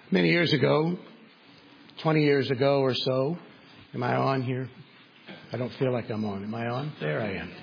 Many years ago, 20 years ago or so, am I on here? I don't feel like I'm on. Am I on? There I am.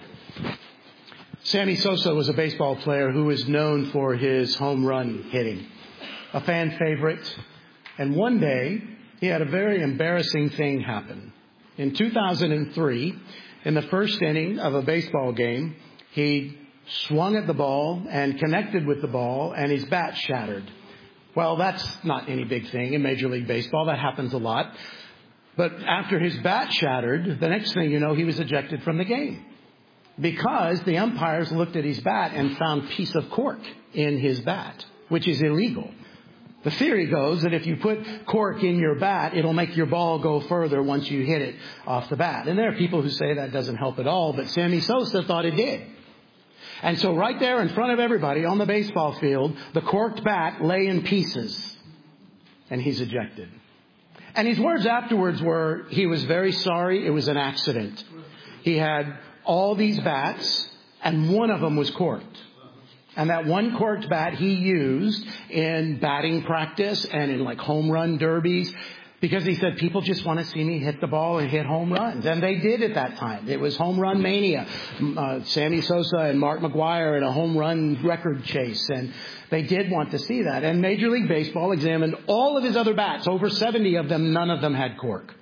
Sammy Sosa was a baseball player who was known for his home run hitting, a fan favorite. And one day, he had a very embarrassing thing happen. In 2003, in the first inning of a baseball game, he swung at the ball and connected with the ball, and his bat shattered. Well, that's not any big thing in Major League Baseball. That happens a lot. But after his bat shattered, the next thing you know, he was ejected from the game because the umpires looked at his bat and found a piece of cork in his bat, which is illegal. The theory goes that if you put cork in your bat, it'll make your ball go further once you hit it off the bat. And there are people who say that doesn't help at all, but Sammy Sosa thought it did. And so right there in front of everybody on the baseball field, the corked bat lay in pieces. And he's ejected. And his words afterwards were, he was very sorry. It was an accident. He had all these bats, and one of them was corked. And that one corked bat he used in batting practice and in like home run derbies, because he said, people just want to see me hit the ball and hit home runs. And they did at that time. It was home run mania. Sammy Sosa and Mark McGwire in a home run record chase. And they did want to see that. And Major League Baseball examined all of his other bats. Over 70 of them, none of them had cork.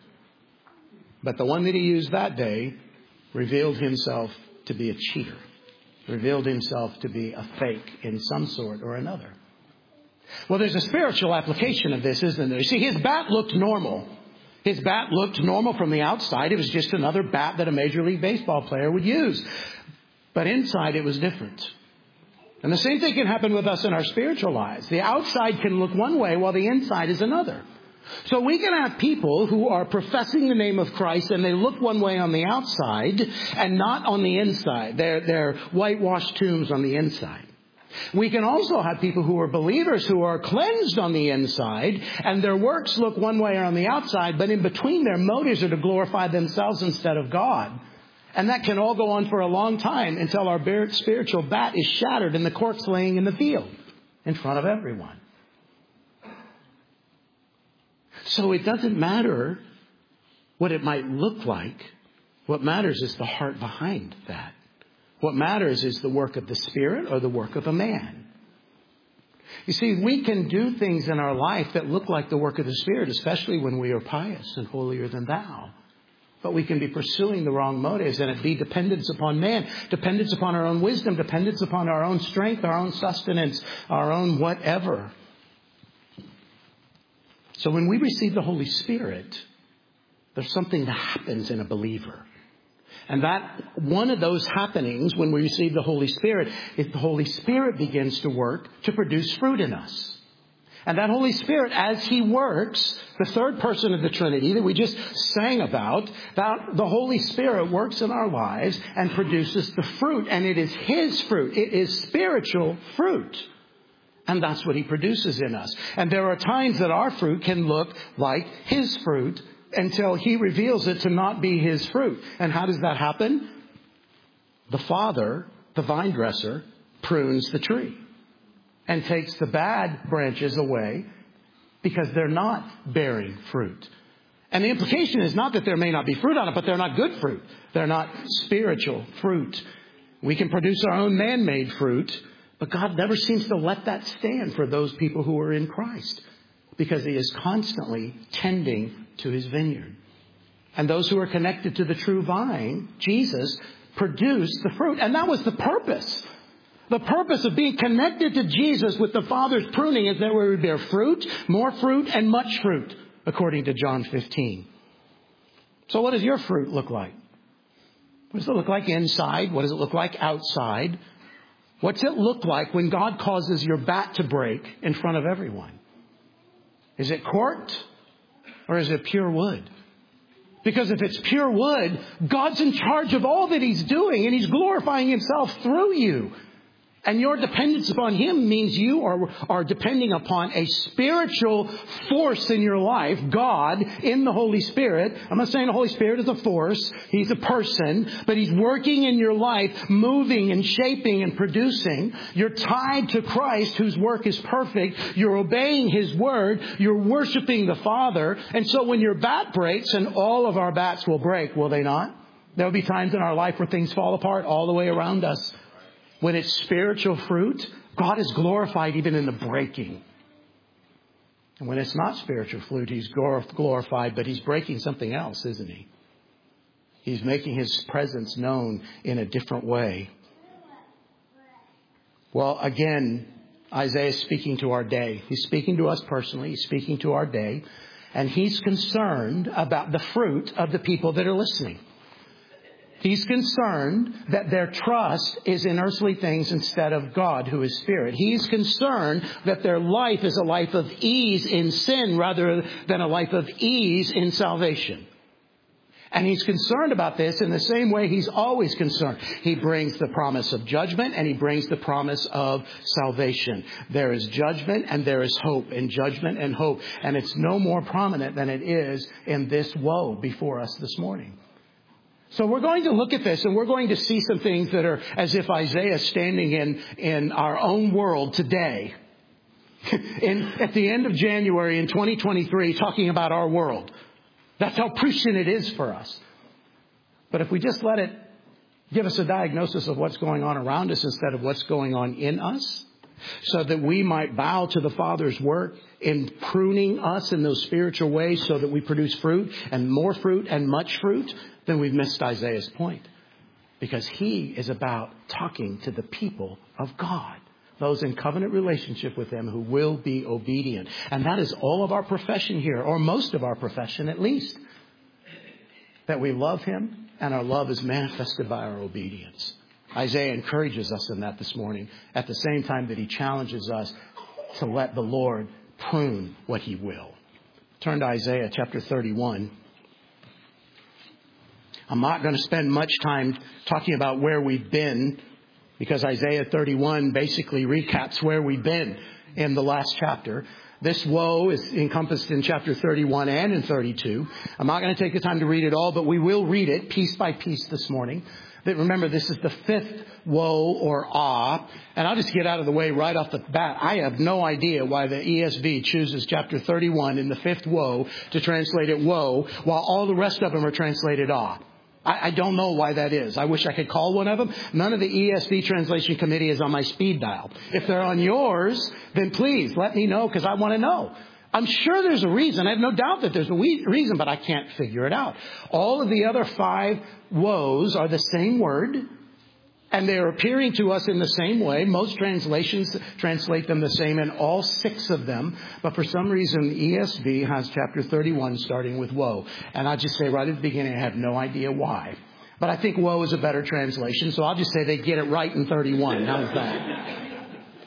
But the one that he used that day revealed himself to be a cheater. Revealed himself to be a fake in some sort or another. Well, there's a spiritual application of this, isn't there? You see, his bat looked normal. His bat looked normal from the outside. It was just another bat that a Major League Baseball player would use. But inside, it was different. And the same thing can happen with us in our spiritual lives. The outside can look one way while the inside is another. So we can have people who are professing the name of Christ and they look one way on the outside and not on the inside. They're whitewashed tombs on the inside. We can also have people who are believers who are cleansed on the inside and their works look one way on the outside, but in between their motives are to glorify themselves instead of God. And that can all go on for a long time until our spiritual bat is shattered and the cork's laying in the field in front of everyone. So it doesn't matter what it might look like. What matters is the heart behind that. What matters is the work of the Spirit or the work of a man. You see, we can do things in our life that look like the work of the Spirit, especially when we are pious and holier than thou. But we can be pursuing the wrong motives, and it be dependence upon man, dependence upon our own wisdom, dependence upon our own strength, our own sustenance, our own whatever. So when we receive the Holy Spirit, there's something that happens in a believer. And that one of those happenings when we receive the Holy Spirit is the Holy Spirit begins to work to produce fruit in us. And that Holy Spirit, as He works, the third person of the Trinity that we just sang about, that the Holy Spirit works in our lives and produces the fruit. And it is His fruit. It is spiritual fruit. And that's what He produces in us. And there are times that our fruit can look like His fruit until He reveals it to not be His fruit. And how does that happen? The Father, the vine dresser, prunes the tree and takes the bad branches away because they're not bearing fruit. And the implication is not that there may not be fruit on it, but they're not good fruit. They're not spiritual fruit. We can produce our own man-made fruit, but God never seems to let that stand for those people who are in Christ because He is constantly tending to His vineyard. And those who are connected to the true vine, Jesus, produce the fruit. And that was the purpose. The purpose of being connected to Jesus with the Father's pruning is that we would bear fruit, more fruit, and much fruit, according to John 15. So what does your fruit look like? What does it look like inside? What does it look like outside? What's it look like when God causes your bat to break in front of everyone? Is it corked or is it pure wood? Because if it's pure wood, God's in charge of all that He's doing and He's glorifying Himself through you. And your dependence upon Him means you are depending upon a spiritual force in your life, God in the Holy Spirit. I'm not saying the Holy Spirit is a force. He's a person, but He's working in your life, moving and shaping and producing. You're tied to Christ, whose work is perfect. You're obeying His word. You're worshiping the Father. And so when your bat breaks, and all of our bats will break, will they not? There'll be times in our life where things fall apart all the way around us. When it's spiritual fruit, God is glorified even in the breaking. And when it's not spiritual fruit, He's glorified, but He's breaking something else, isn't He? He's making His presence known in a different way. Well, again, Isaiah is speaking to our day. He's speaking to us personally. He's speaking to our day. And he's concerned about the fruit of the people that are listening. He's concerned that their trust is in earthly things instead of God, who is Spirit. He's concerned that their life is a life of ease in sin rather than a life of ease in salvation. And He's concerned about this in the same way He's always concerned. He brings the promise of judgment and He brings the promise of salvation. There is judgment and there is hope, and judgment and hope. And it's no more prominent than it is in this woe before us this morning. So we're going to look at this, and we're going to see some things that are as if Isaiah is standing in our own world today. At the end of January in 2023, talking about our world. That's how prescient it is for us. But if we just let it give us a diagnosis of what's going on around us instead of what's going on in us, so that we might bow to the Father's work in pruning us in those spiritual ways so that we produce fruit and more fruit and much fruit, then we've missed Isaiah's point. Because he is about talking to the people of God, those in covenant relationship with Him who will be obedient. And that is all of our profession here, or most of our profession at least, that we love Him and our love is manifested by our obedience. Isaiah encourages us in that this morning, at the same time that he challenges us to let the Lord prune what He will. Turn to Isaiah chapter 31. I'm not going to spend much time talking about where we've been, because Isaiah 31 basically recaps where we've been in the last chapter. This woe is encompassed in chapter 31 and in 32. I'm not going to take the time to read it all, but we will read it piece by piece this morning. But remember, this is the fifth woe or ah. And I'll just get out of the way right off the bat. I have no idea why the ESV chooses chapter 31 in the fifth woe to translate it woe, while all the rest of them are translated ah. I don't know why that is. I wish I could call one of them. None of the ESV translation committee is on my speed dial. If they're on yours, then please let me know, because I want to know. I'm sure there's a reason. I have no doubt that there's a reason, but I can't figure it out. All of the other 5 woes are the same word, and they're appearing to us in the same way. Most translations translate them the same in all 6 of them. But for some reason, the ESV has chapter 31 starting with woe. And I'll just say right at the beginning, I have no idea why. But I think woe is a better translation, so I'll just say they get it right in 31. How's that?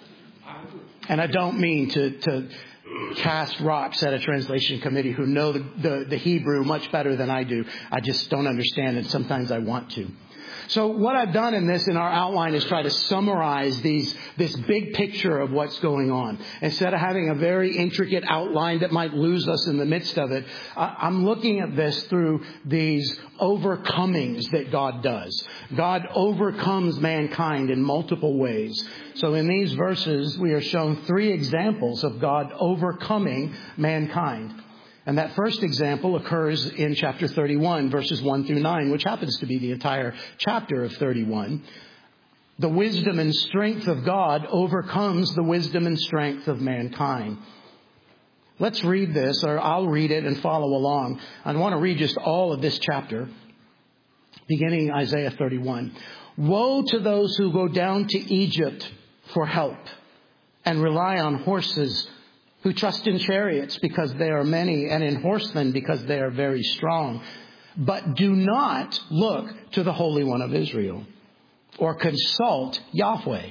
And I don't mean to cast rocks at a translation committee who know the Hebrew much better than I do. I just don't understand it. Sometimes I want to. So what I've done in our outline is try to summarize this big picture of what's going on. Instead of having a very intricate outline that might lose us in the midst of it, I'm looking at this through these overcomings that God does. God overcomes mankind in multiple ways. So in these verses, we are shown 3 examples of God overcoming mankind. And that first example occurs in chapter 31, verses 1 through 9, which happens to be the entire chapter of 31. The wisdom and strength of God overcomes the wisdom and strength of mankind. Let's read this, or I'll read it and follow along. I want to read just all of this chapter, beginning Isaiah 31. Woe to those who go down to Egypt for help and rely on horses, who trust in chariots because they are many, and in horsemen because they are very strong, but do not look to the Holy One of Israel or consult Yahweh.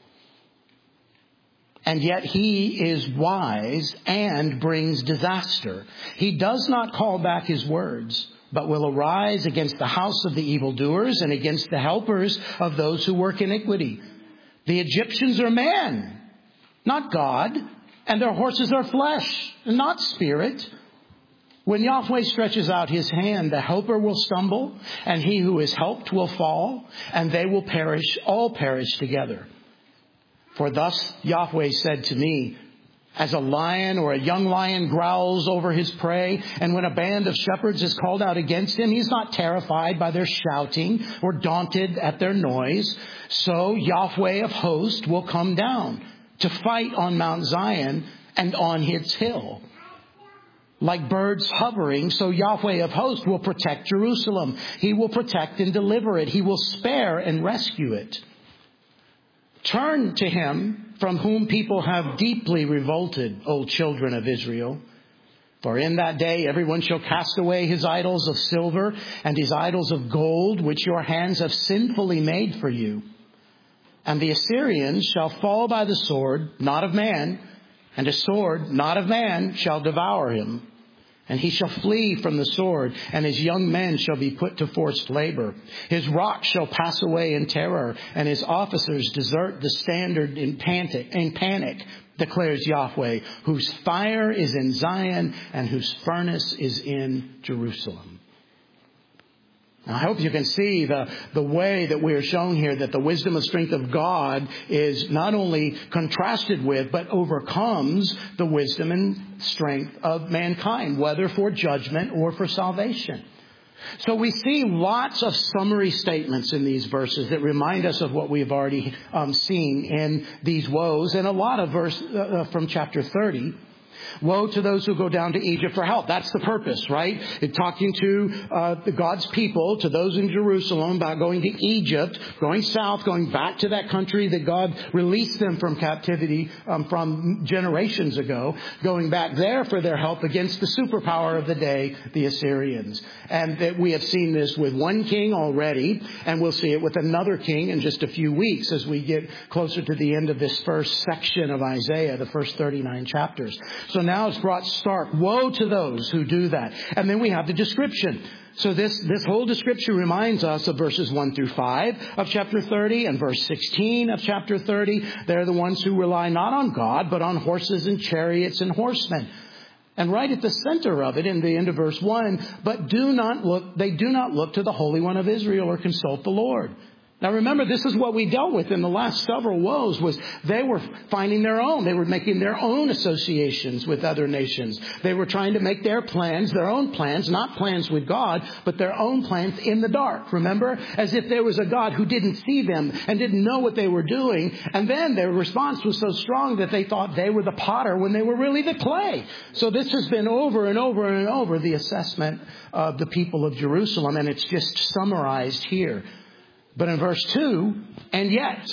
And yet He is wise and brings disaster. He does not call back His words, but will arise against the house of the evildoers and against the helpers of those who work iniquity, The Egyptians are man, not God, and their horses are flesh, not spirit. When Yahweh stretches out his hand, the helper will stumble, and he who is helped will fall, and they will perish, all perish together. For thus Yahweh said to me, as a lion or a young lion growls over his prey, and when a band of shepherds is called out against him, he's not terrified by their shouting or daunted at their noise. So Yahweh of hosts will come down to fight on Mount Zion and on its hill. Like birds hovering, so Yahweh of hosts will protect Jerusalem. He will protect and deliver it. He will spare and rescue it. Turn to him from whom people have deeply revolted, O children of Israel. For in that day everyone shall cast away his idols of silver and his idols of gold, which your hands have sinfully made for you. And the Assyrians shall fall by the sword, not of man, and a sword, not of man, shall devour him. And he shall flee from the sword, and his young men shall be put to forced labor. His rocks shall pass away in terror, and his officers desert the standard in panic, declares Yahweh, whose fire is in Zion and whose furnace is in Jerusalem. I hope you can see the way that we are shown here that the wisdom and strength of God is not only contrasted with, but overcomes the wisdom and strength of mankind, whether for judgment or for salvation. So we see lots of summary statements in these verses that remind us of what we have already seen in these woes, and a lot of verse from chapter 30. Woe to those who go down to Egypt for help. That's the purpose, right? It's talking to God's people, to those in Jerusalem, about going to Egypt, going south, going back to that country that God released them from captivity from generations ago, going back there for their help against the superpower of the day, the Assyrians. And that we have seen this with one king already, and we'll see it with another king in just a few weeks as we get closer to the end of this first section of Isaiah, the first 39 chapters. So now it's brought stark. Woe to those who do that. And then we have the description. So this whole description reminds us of verses 1 through 5 of chapter 30 and verse 16 of chapter 30. They're the ones who rely not on God, but on horses and chariots and horsemen. And right at the center of it, in the end of verse 1, but they do not look to the Holy One of Israel or consult the Lord. Now remember, this is what we dealt with in the last several woes, was they were finding their own. They were making their own associations with other nations. They were trying to make their plans, their own plans, not plans with God, but their own plans in the dark. Remember? As if there was a God who didn't see them and didn't know what they were doing. And then their response was so strong that they thought they were the potter when they were really the clay. So this has been over and over and over the assessment of the people of Jerusalem, and it's just summarized here. But in verse 2, and yet.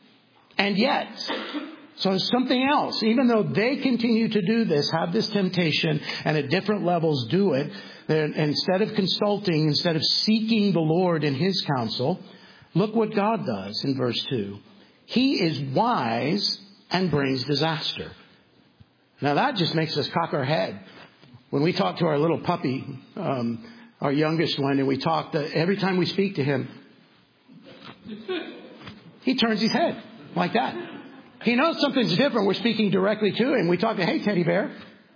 So it's something else. Even though they continue to do this, have this temptation, and at different levels do it, instead of consulting, instead of seeking the Lord in his counsel, look what God does in verse 2. He is wise and brings disaster. Now that just makes us cock our head. When we talk to our little puppy, our youngest one, and we talk, every time we speak to him, he turns his head like that. He knows something's different. We're speaking directly to him. We talk to, hey, teddy bear.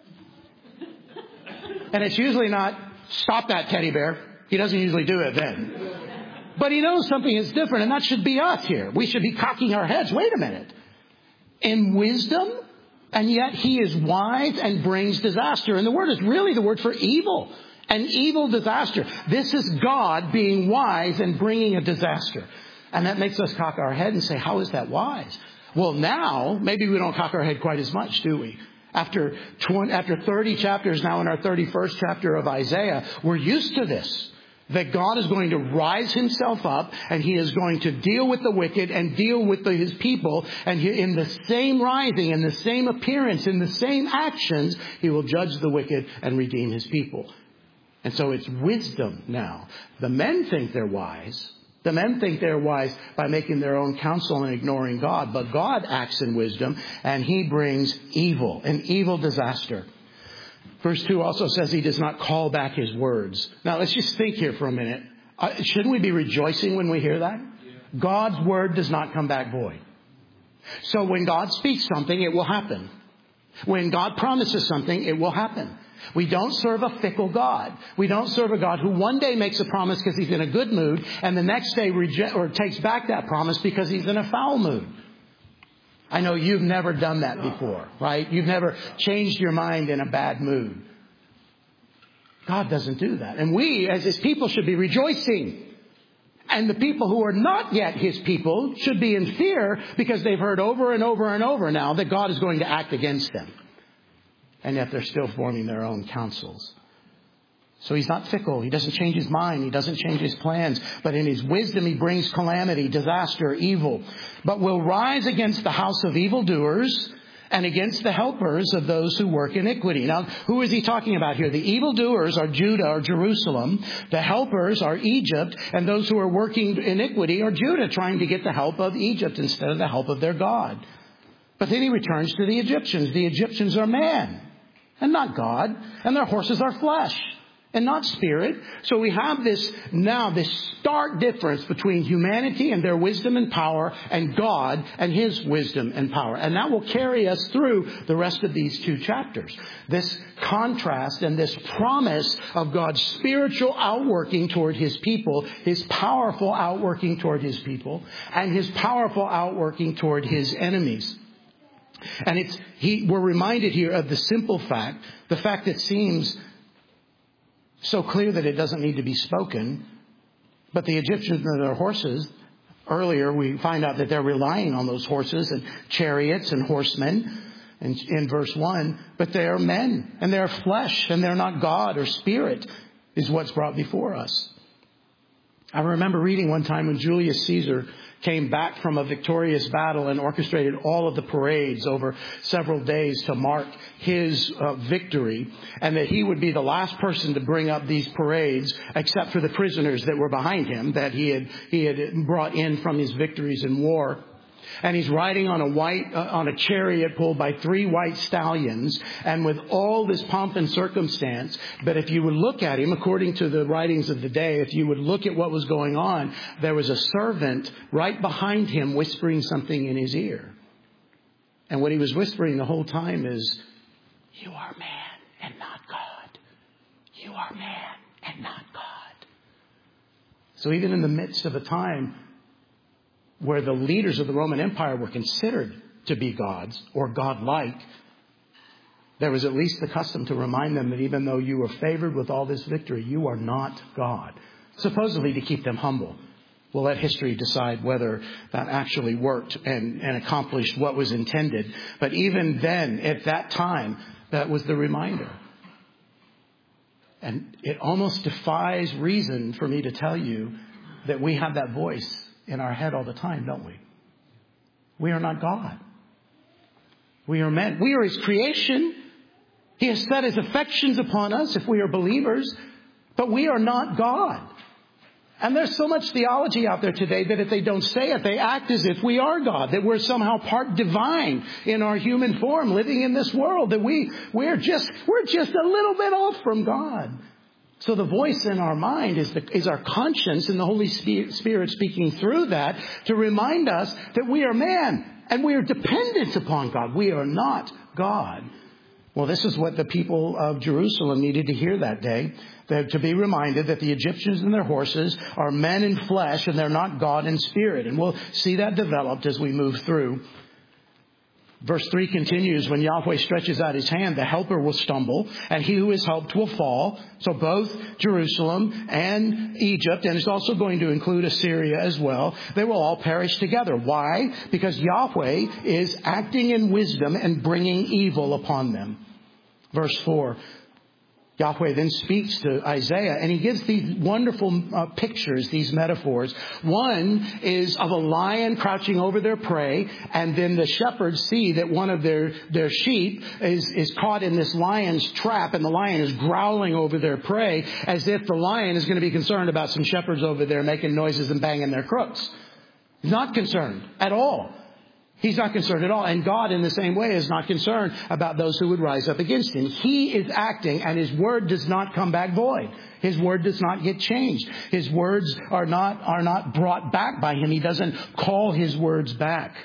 And it's usually not, stop that teddy bear. He doesn't usually do it then. But he knows something is different, and that should be us here. We should be cocking our heads. Wait a minute. In wisdom, and yet he is wise and brings disaster. And the word is really the word for evil. An evil disaster. This is God being wise and bringing a disaster. And that makes us cock our head and say, how is that wise? Well, now, maybe we don't cock our head quite as much, do we? After 30 chapters now in our 31st chapter of Isaiah, we're used to this. That God is going to rise himself up, and he is going to deal with the wicked and deal with his people. And in the same rising, in the same appearance, in the same actions, he will judge the wicked and redeem his people. And so it's wisdom now. The men think they're wise. The men think they're wise by making their own counsel and ignoring God. But God acts in wisdom, and he brings evil, an evil disaster. Verse 2 also says he does not call back his words. Now, let's just think here for a minute. Shouldn't we be rejoicing when we hear that? Yeah. God's word does not come back void. So when God speaks something, it will happen. When God promises something, it will happen. We don't serve a fickle God. We don't serve a God who one day makes a promise because he's in a good mood and the next day takes back that promise because he's in a foul mood. I know you've never done that before, right? You've never changed your mind in a bad mood. God doesn't do that. And we, as his people, should be rejoicing. And the people who are not yet his people should be in fear because they've heard over and over and over now that God is going to act against them. And yet they're still forming their own counsels. So he's not fickle. He doesn't change his mind. He doesn't change his plans. But in his wisdom, he brings calamity, disaster, evil. But will rise against the house of evildoers and against the helpers of those who work iniquity. Now, who is he talking about here? The evildoers are Judah or Jerusalem. The helpers are Egypt. And those who are working iniquity are Judah, trying to get the help of Egypt instead of the help of their God. But then he returns to the Egyptians. The Egyptians are man and not God. And their horses are flesh and not spirit. So we have this stark difference between humanity and their wisdom and power and God and his wisdom and power. And that will carry us through the rest of these two chapters. This contrast and this promise of God's spiritual outworking toward his people, his powerful outworking toward his people, and his powerful outworking toward his enemies. And we're reminded here of the simple fact, the fact that seems so clear that it doesn't need to be spoken. But the Egyptians and their horses, earlier we find out that they're relying on those horses and chariots and horsemen in verse 1. But they are men and they're flesh and they're not God or spirit is what's brought before us. I remember reading one time when Julius Caesar came back from a victorious battle and orchestrated all of the parades over several days to mark his victory, and that he would be the last person to bring up these parades except for the prisoners that were behind him that he had brought in from his victories in war. And he's riding on a chariot pulled by 3 white stallions, and with all this pomp and circumstance. But if you would look at him, according to the writings of the day, if you would look at what was going on, there was a servant right behind him whispering something in his ear. And what he was whispering the whole time is, "You are man and not God. You are man and not God." So even in the midst of a time where the leaders of the Roman Empire were considered to be gods or godlike, there was at least the custom to remind them that even though you were favored with all this victory, you are not God. Supposedly to keep them humble. We'll let history decide whether that actually worked and accomplished what was intended. But even then, at that time, that was the reminder. And it almost defies reason for me to tell you that we have that voice in our head all the time, don't we? We are not God. We are men. We are his creation. He has set his affections upon us if we are believers, but we are not God. And there's so much theology out there today that if they don't say it, they act as if we are God, that we're somehow part divine in our human form living in this world, that we're just a little bit off from God. So the voice in our mind is our conscience, and the Holy Spirit speaking through that to remind us that we are man and we are dependent upon God. We are not God. Well, this is what the people of Jerusalem needed to hear that day, to be reminded that the Egyptians and their horses are men in flesh and they're not God in spirit. And we'll see that developed as we move through. Verse 3 continues, when Yahweh stretches out his hand, the helper will stumble, and he who is helped will fall. So both Jerusalem and Egypt, and it's also going to include Assyria as well, they will all perish together. Why? Because Yahweh is acting in wisdom and bringing evil upon them. Verse 4. Yahweh then speaks to Isaiah, and he gives these wonderful pictures, these metaphors. One is of a lion crouching over their prey, and then the shepherds see that one of their sheep is caught in this lion's trap, and the lion is growling over their prey as if the lion is going to be concerned about some shepherds over there making noises and banging their crooks. He's not concerned at all. He's not concerned at all. And God, in the same way, is not concerned about those who would rise up against him. He is acting, and his word does not come back void. His word does not get changed. His words are not brought back by him. He doesn't call his words back.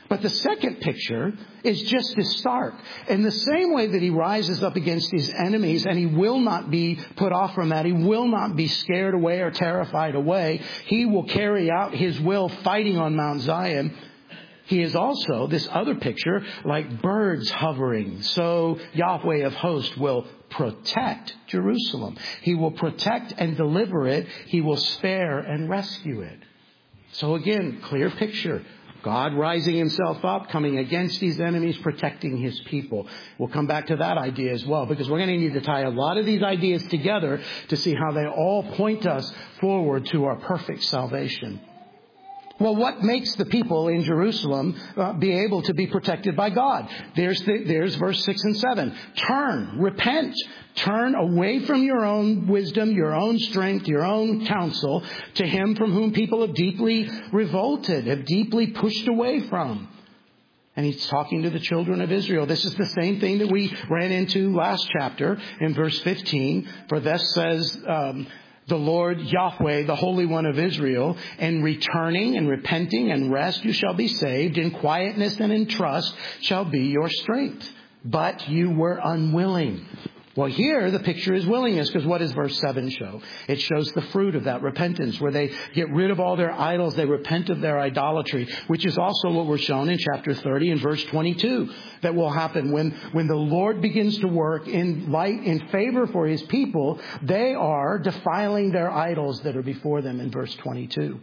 But the second picture is just as stark. In the same way that he rises up against his enemies, and he will not be put off from that, he will not be scared away or terrified away. He will carry out his will fighting on Mount Zion. He is also, this other picture, like birds hovering. So Yahweh of hosts will protect Jerusalem. He will protect and deliver it. He will spare and rescue it. So again, clear picture. God rising himself up, coming against these enemies, protecting his people. We'll come back to that idea as well, because we're going to need to tie a lot of these ideas together to see how they all point us forward to our perfect salvation. Well, what makes the people in Jerusalem be able to be protected by God? There's verse 6 and 7. Turn, repent, turn away from your own wisdom, your own strength, your own counsel to him from whom people have deeply revolted, have deeply pushed away from. And he's talking to the children of Israel. This is the same thing that we ran into last chapter in verse 15. For thus says the Lord Yahweh, the Holy One of Israel, in returning and repenting and rest you shall be saved. In quietness and in trust shall be your strength. But you were unwilling. Well, here the picture is willingness, because what does verse 7 show? It shows the fruit of that repentance, where they get rid of all their idols. They repent of their idolatry, which is also what we're shown in chapter 30 and verse 22. That will happen when the Lord begins to work in light, in favor for his people. They are defiling their idols that are before them in verse 22.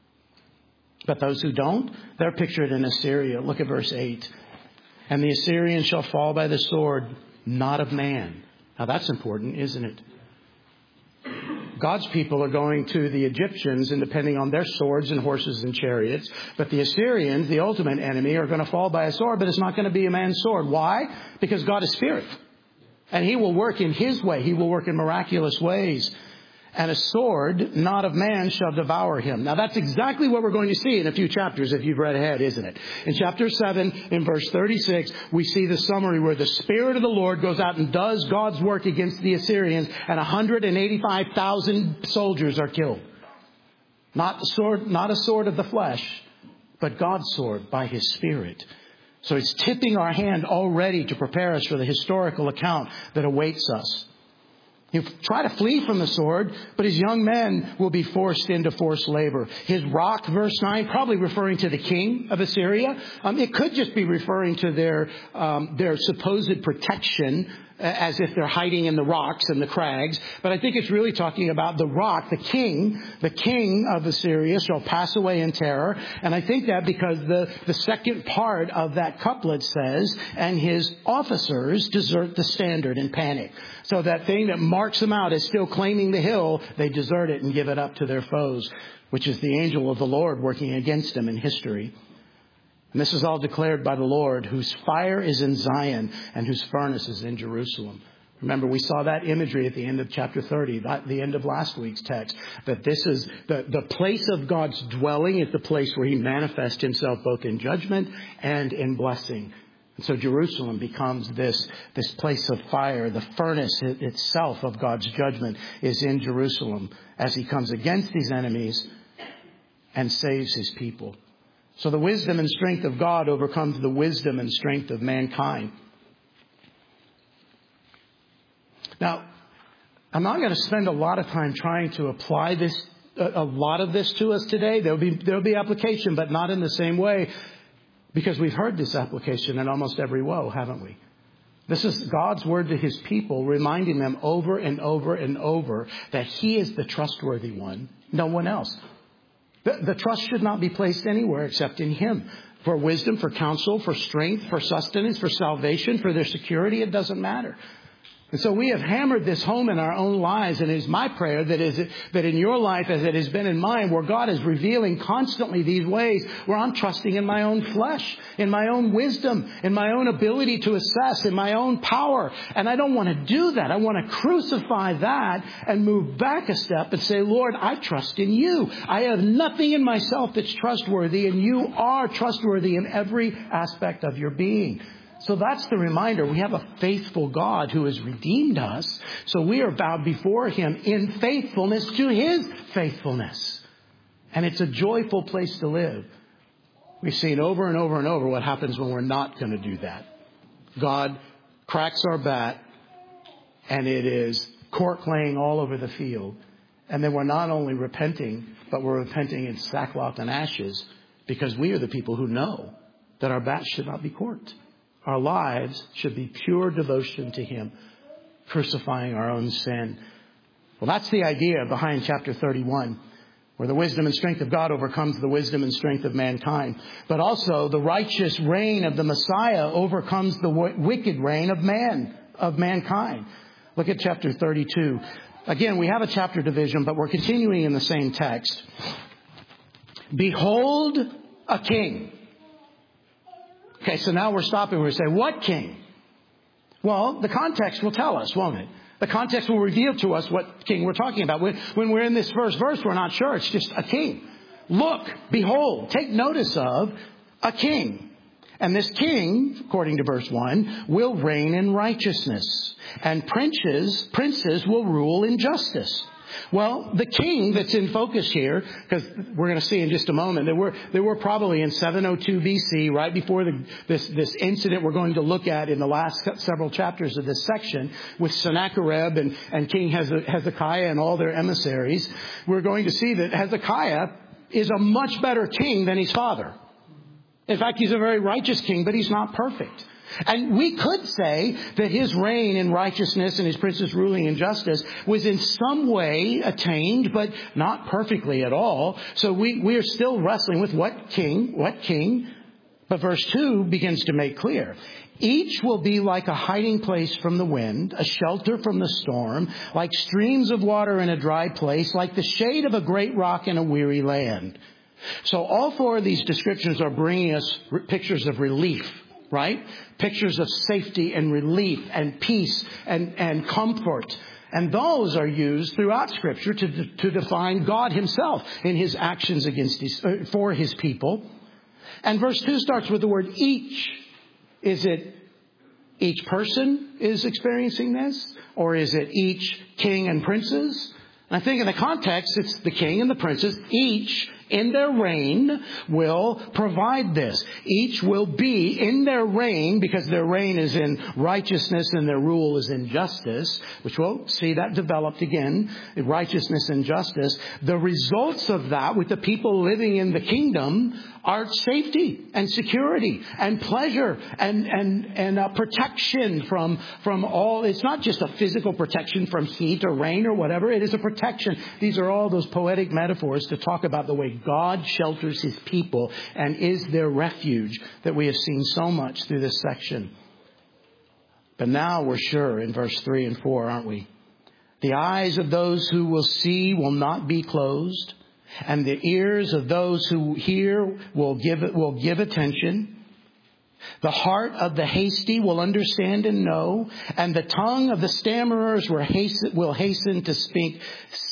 But those who don't, they're pictured in Assyria. Look at verse 8. And the Assyrians shall fall by the sword, not of man. Now that's important, isn't it? God's people are going to the Egyptians and depending on their swords and horses and chariots. But the Assyrians, the ultimate enemy, are going to fall by a sword, but it's not going to be a man's sword. Why? Because God is spirit. And he will work in his way. He will work in miraculous ways. And a sword, not of man, shall devour him. Now that's exactly what we're going to see in a few chapters if you've read ahead, isn't it? In chapter 7, in verse 36, we see the summary where the Spirit of the Lord goes out and does God's work against the Assyrians, and 185,000 soldiers are killed. Not a sword of the flesh, but God's sword by his Spirit. So it's tipping our hand already to prepare us for the historical account that awaits us. He'll try to flee from the sword, but his young men will be forced into forced labor. His rock, verse 9, probably referring to the king of Assyria. It could just be referring to their supposed protection, as if they're hiding in the rocks and the crags. But I think it's really talking about the rock, the king of Assyria shall pass away in terror. And I think that because the second part of that couplet says, and his officers desert the standard in panic. So that thing that marks them out as still claiming the hill, they desert it and give it up to their foes, which is the angel of the Lord working against them in history. And this is all declared by the Lord, whose fire is in Zion and whose furnace is in Jerusalem. Remember, we saw that imagery at the end of chapter 30, the end of last week's text, that this is the place of God's dwelling is the place where he manifests himself both in judgment and in blessing. And so Jerusalem becomes this place of fire. The furnace itself of God's judgment is in Jerusalem as he comes against these enemies and saves his people. So the wisdom and strength of God overcomes the wisdom and strength of mankind. Now, I'm not going to spend a lot of time trying to apply a lot of this to us today. There'll be application, but not in the same way, because we've heard this application in almost every woe, haven't we? This is God's word to his people, reminding them over and over and over that he is the trustworthy one, no one else. The trust should not be placed anywhere except in him. For wisdom, for counsel, for strength, for sustenance, for salvation, for their security, it doesn't matter. And so we have hammered this home in our own lives, and it is my prayer that in your life, as it has been in mine, where God is revealing constantly these ways where I'm trusting in my own flesh, in my own wisdom, in my own ability to assess, in my own power. And I don't want to do that. I want to crucify that and move back a step and say, Lord, I trust in you. I have nothing in myself that's trustworthy, and you are trustworthy in every aspect of your being. So that's the reminder. We have a faithful God who has redeemed us. So we are bowed before him in faithfulness to his faithfulness. And it's a joyful place to live. We've seen over and over and over what happens when we're not going to do that. God cracks our bat, and it is cork laying all over the field. And then we're not only repenting, but we're repenting in sackcloth and ashes, because we are the people who know that our bats should not be corked. Our lives should be pure devotion to Him, crucifying our own sin. Well, that's the idea behind chapter 31, where the wisdom and strength of God overcomes the wisdom and strength of mankind. But also the righteous reign of the Messiah overcomes the wicked reign of mankind. Look at chapter 32. Again, we have a chapter division, but we're continuing in the same text. Behold a king. Okay, so now we're stopping. We say, what king? Well, the context will tell us, won't it? The context will reveal to us what king we're talking about. When we're in this first verse, we're not sure. It's just a king. Look, behold, take notice of a king. And this king, according to verse 1, will reign in righteousness. And princes will rule in justice. Well, the king that's in focus here, because we're going to see in just a moment, there were probably in 702 BC, right before this incident we're going to look at in the last several chapters of this section, with Sennacherib and King Hezekiah and all their emissaries, we're going to see that Hezekiah is a much better king than his father. In fact, he's a very righteous king, but he's not perfect. And we could say that his reign in righteousness and his princes ruling in justice was in some way attained, but not perfectly at all. So we are still wrestling with what king. But verse 2 begins to make clear. Each will be like a hiding place from the wind, a shelter from the storm, like streams of water in a dry place, like the shade of a great rock in a weary land. So all four of these descriptions are bringing us pictures of relief. Right? Pictures of safety and relief and peace and comfort. And those are used throughout Scripture to define God Himself in His actions for His people. And verse 2 starts with the word each. Is it each person is experiencing this? Or is it each king and princes? And I think in the context, it's the king and the princes, each in their reign will provide this. Each will be in their reign, because their reign is in righteousness and their rule is in justice, which we'll see that developed again, in righteousness and justice. The results of that with the people living in the kingdom are safety and security and pleasure and protection from all. It's not just a physical protection from heat or rain or whatever. It is a protection. These are all those poetic metaphors to talk about the way God shelters His people and is their refuge that we have seen so much through this section. But now we're sure in verse 3 and 4, aren't we? The eyes of those who will see will not be closed, and the ears of those who hear will give attention. The heart of the hasty will understand and know, and the tongue of the stammerers will hasten to speak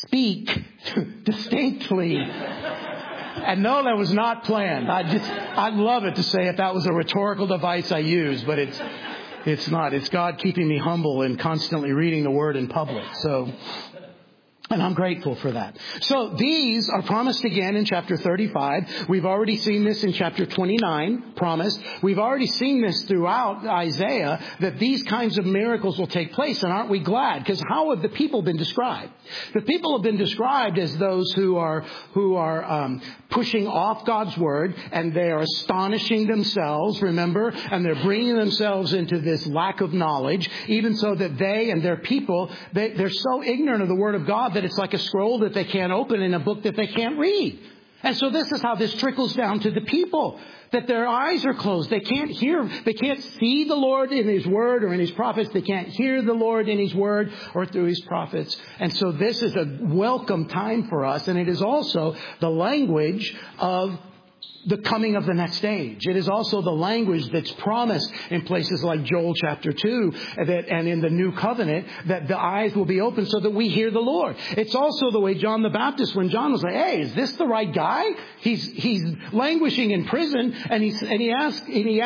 distinctly. And no, that was not planned. I'd love it to say if that was a rhetorical device I used, but it's not. It's God keeping me humble and constantly reading the Word in public. And I'm grateful for that. So these are promised again in chapter 35. We've already seen this in chapter 29, promised. We've already seen this throughout Isaiah, that these kinds of miracles will take place. And aren't we glad? Because how have the people been described? The people have been described as those who are pushing off God's word, and they are astonishing themselves, remember? And they're bringing themselves into this lack of knowledge, even so that they and their people, they're so ignorant of the word of God that it's like a scroll that they can't open in a book that they can't read. And so this is how this trickles down to the people, that their eyes are closed. They can't hear, they can't see the Lord in His word or in His prophets. They can't hear the Lord in His word or through His prophets. And so this is a welcome time for us. And it is also the language of the coming of the next age. It is also the language that's promised in places like Joel chapter 2 and in the new covenant, that the eyes will be open so that we hear the Lord. It's also the way John the Baptist, when John was like, hey, is this the right guy? He's languishing in prison, and he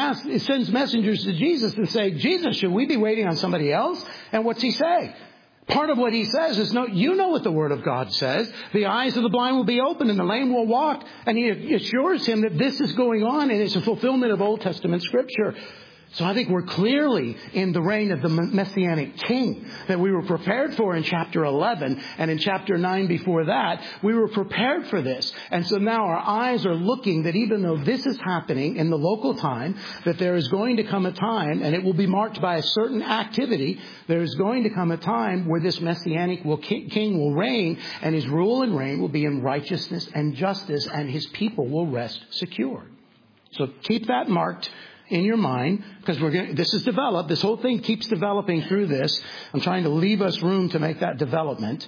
sends messengers to Jesus and say, Jesus, should we be waiting on somebody else? And what's he say? Part of what he says is, no, you know what the Word of God says. The eyes of the blind will be opened and the lame will walk. And he assures him that this is going on and it's a fulfillment of Old Testament Scripture. So I think we're clearly in the reign of the Messianic King that we were prepared for in chapter 11. And in chapter 9 before that, we were prepared for this. And so now our eyes are looking that even though this is happening in the local time, that there is going to come a time, and it will be marked by a certain activity, there is going to come a time where this Messianic King will reign, and his rule and reign will be in righteousness and justice, and his people will rest secure. So keep that marked in your mind, because this is developed. This whole thing keeps developing through this. I'm trying to leave us room to make that development.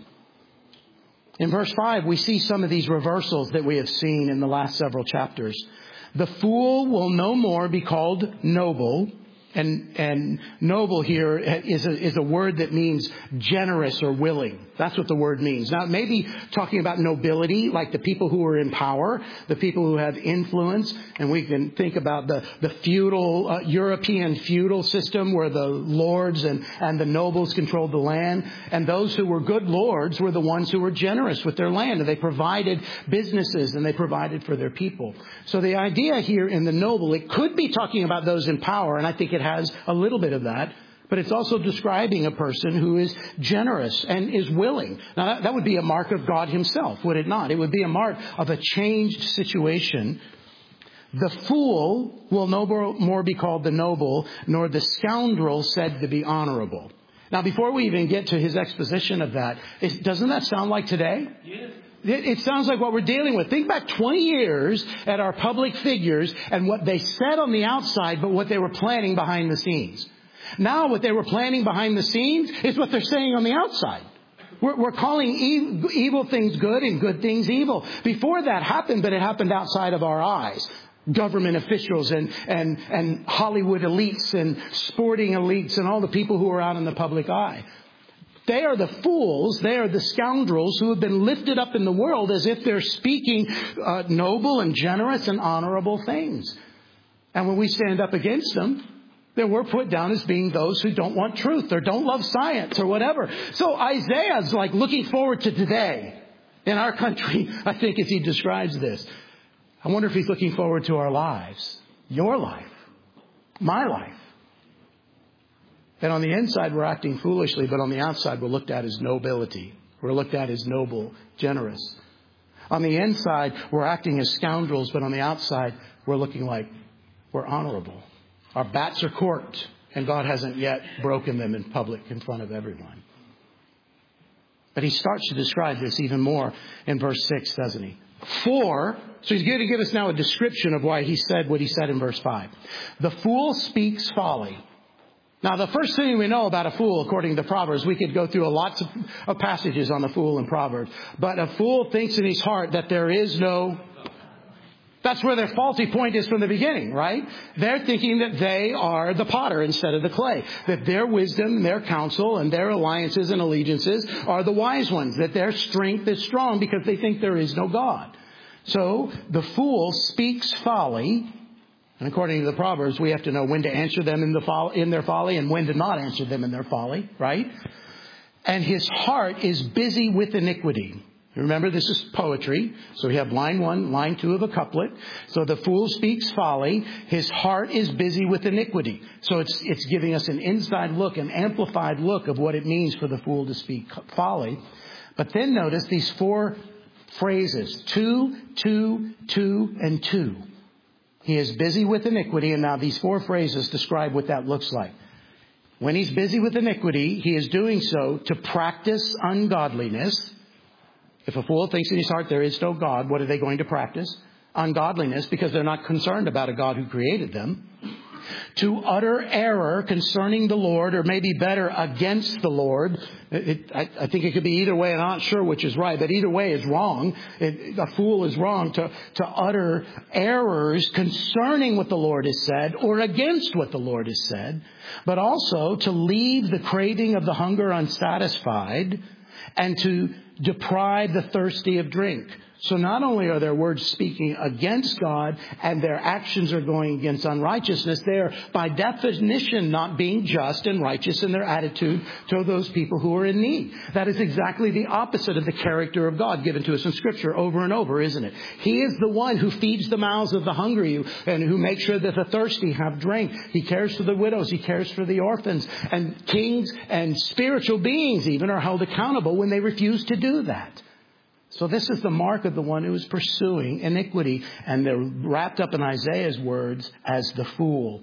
In verse 5, we see some of these reversals that we have seen in the last several chapters. The fool will no more be called noble. And noble here is a word that means generous or willing. That's what the word means. Now, it may be talking about nobility, like the people who are in power, the people who have influence. And we can think about the feudal, European feudal system where the lords and the nobles controlled the land. And those who were good lords were the ones who were generous with their land. And they provided businesses and they provided for their people. So the idea here in the noble, it could be talking about those in power. And I think it has a little bit of that, but it's also describing a person who is generous and is willing. Now, that would be a mark of God himself, would it not? It would be a mark of a changed situation. The fool will no more be called the noble, nor the scoundrel said to be honorable. Now, before we even get to his exposition of that, doesn't that sound like today? Yes. It sounds like what we're dealing with. Think back 20 years at our public figures and what they said on the outside, but what they were planning behind the scenes. Now what they were planning behind the scenes is what they're saying on the outside. We're calling evil things good and good things evil. Before that happened, but it happened outside of our eyes. Government officials and Hollywood elites and sporting elites and all the people who are out in the public eye. They are the fools, they are the scoundrels who have been lifted up in the world as if they're speaking noble and generous and honorable things. And when we stand up against them, then we're put down as being those who don't want truth or don't love science or whatever. So Isaiah's like looking forward to today in our country, I think, as he describes this. I wonder if he's looking forward to our lives, your life, my life. And on the inside, we're acting foolishly, but on the outside, we're looked at as nobility. We're looked at as noble, generous. On the inside, we're acting as scoundrels, but on the outside, we're looking like we're honorable. Our bats are corked, and God hasn't yet broken them in public in front of everyone. But he starts to describe this even more in verse 6, doesn't he? So he's going to give us now a description of why he said what he said in verse 5. The fool speaks folly. Now, the first thing we know about a fool, according to Proverbs, we could go through lots of passages on the fool in Proverbs. But a fool thinks in his heart that there is no... That's where their faulty point is from the beginning, right? They're thinking that they are the potter instead of the clay. That their wisdom, their counsel, and their alliances and allegiances are the wise ones. That their strength is strong because they think there is no God. So the fool speaks folly. And according to the Proverbs, we have to know when to answer them in their folly and when to not answer them in their folly, right? And his heart is busy with iniquity. Remember, this is poetry. So we have line 1, line 2 of a couplet. So the fool speaks folly. His heart is busy with iniquity. So it's giving us an inside look, an amplified look of what it means for the fool to speak folly. But then notice these 4 phrases, 2, 2, 2, and 2. He is busy with iniquity, and now these 4 phrases describe what that looks like. When he's busy with iniquity, he is doing so to practice ungodliness. If a fool thinks in his heart there is no God, what are they going to practice? Ungodliness, because they're not concerned about a God who created them. To utter error concerning the Lord, or maybe better, against the Lord. I think it could be either way, and I'm not sure which is right, but either way is wrong. A fool is wrong to utter errors concerning what the Lord has said, or against what the Lord has said, but also to leave the craving of the hunger unsatisfied, and to deprive the thirsty of drink. So not only are their words speaking against God and their actions are going against unrighteousness, they are by definition not being just and righteous in their attitude to those people who are in need. That is exactly the opposite of the character of God given to us in Scripture over and over, isn't it? He is the one who feeds the mouths of the hungry and who makes sure that the thirsty have drink. He cares for the widows. He cares for the orphans. And kings and spiritual beings even are held accountable when they refuse to do that. So this is the mark of the one who is pursuing iniquity. And they're wrapped up in Isaiah's words as the fool.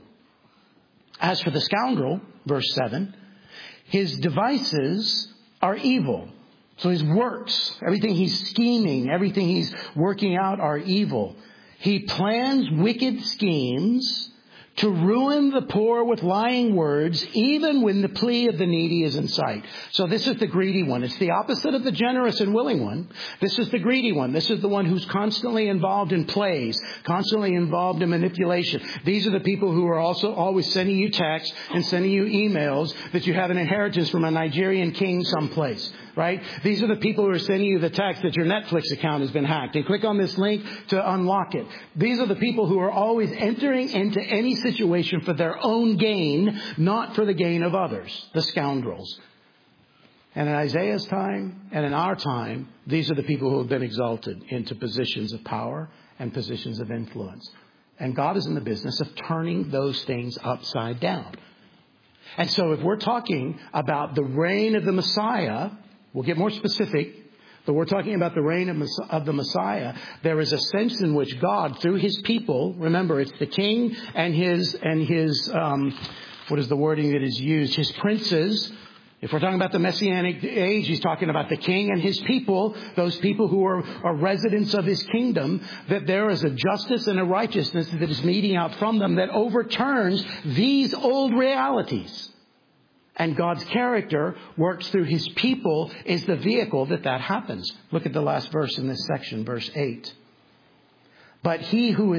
As for the scoundrel, verse 7, his devices are evil. So his works, everything he's scheming, everything he's working out are evil. He plans wicked schemes to ruin the poor with lying words, even when the plea of the needy is in sight. So this is the greedy one. It's the opposite of the generous and willing one. This is the greedy one. This is the one who's constantly involved in plays, constantly involved in manipulation. These are the people who are also always sending you texts and sending you emails that you have an inheritance from a Nigerian king someplace, right? These are the people who are sending you the text that your Netflix account has been hacked and click on this link to unlock it. These are the people who are always entering into any situation for their own gain, not for the gain of others, the scoundrels. And in Isaiah's time and in our time, these are the people who have been exalted into positions of power and positions of influence. And God is in the business of turning those things upside down. And so if we're talking about the reign of the Messiah, we'll get more specific, but we're talking about the reign of the Messiah. There is a sense in which God, through his people, remember, it's the king and his what is the wording that is used? His princes. If we're talking about the Messianic age, he's talking about the king and his people, those people who are residents of his kingdom, that there is a justice and a righteousness that is meting out from them that overturns these old realities. And God's character works through his people is the vehicle that happens. Look at the last verse in this section, verse 8. But he who